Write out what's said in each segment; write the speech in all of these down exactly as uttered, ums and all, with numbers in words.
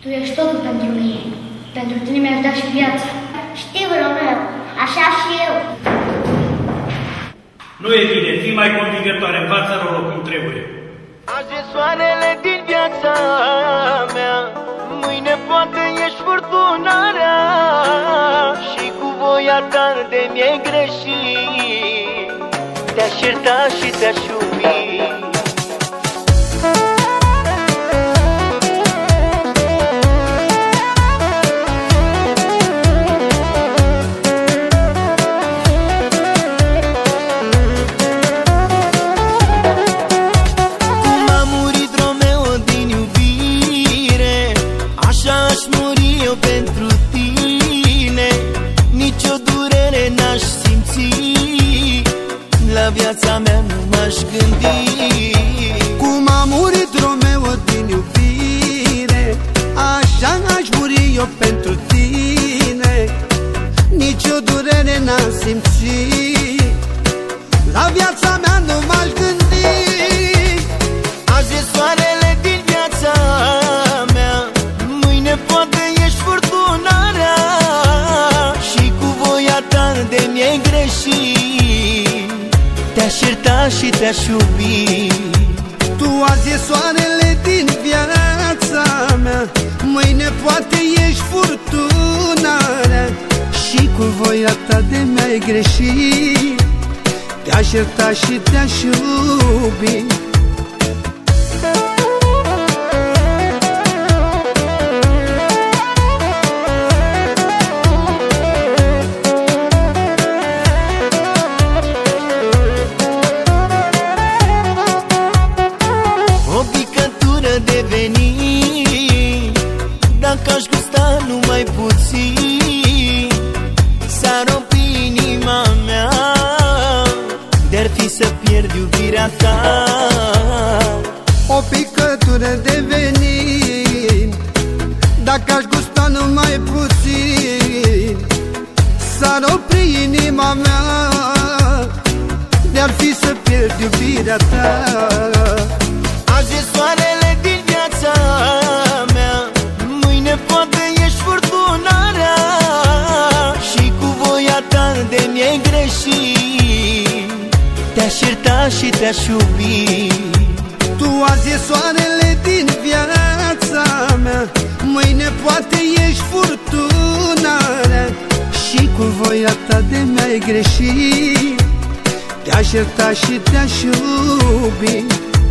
Tu ești totul pentru mine. Pentru tine mi-aș da și viața. Știu, Romeo, așa și eu. Nu e bine, fii mai convingătoare, învață rolul cum trebuie. Azi e soarele din viața mea, mâine poate ești furtunarea, și cu voia ta de mi-ai greșit, te-aș ierta și te-aș iubi. Pentru tine nicio durere n-aș simți, la viața mea nu m-aș gândi. Cum a murit Romeo din iubire, așa aș muri eu pentru tine. Nicio durere n-aș simți, la viața mea nu m-aș gândi. Azi e soarele din viața mea, mâine poate furtunarea, și cu voia ta de mi-ai greșit, te-aș ierta și te-aș iubi. Tu azi e soarele din viața mea, mâine poate ești furtunarea, și cu voia ta de mi-ai greșit, te-aș ierta și te-aș iubi. De veni, dacă aș gusta numai puțin, s-ar opri inima mea, de-ar fi să pierd iubirea ta. O picătură de venin, dacă aș gusta numai puțin, s-ar opri inima mea, de-ar fi să pierd iubirea ta. Azi e soarele din viața mea, mâine poate ești furtunarea, și cu voia ta de mi-ai greșit, te-aș ierta și te-aș iubi. Tu azi e soarele din viața mea, mâine poate ești furtunarea, și cu voia ta de mi-ai greșit, te-aș ierta și te-aș iubi.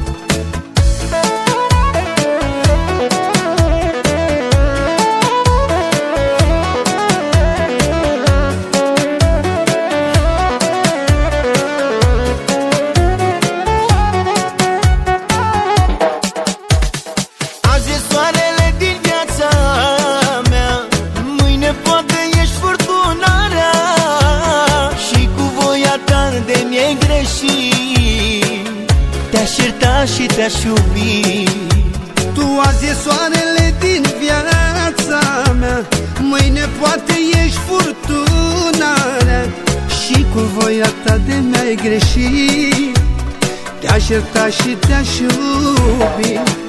Te-aș ierta și te-aș iubi. Tu azi e soarele din viața mea, mâine poate ești furtunarea, și cu voia ta de mi-ai greșit, te-aș ierta și te-aș iubi.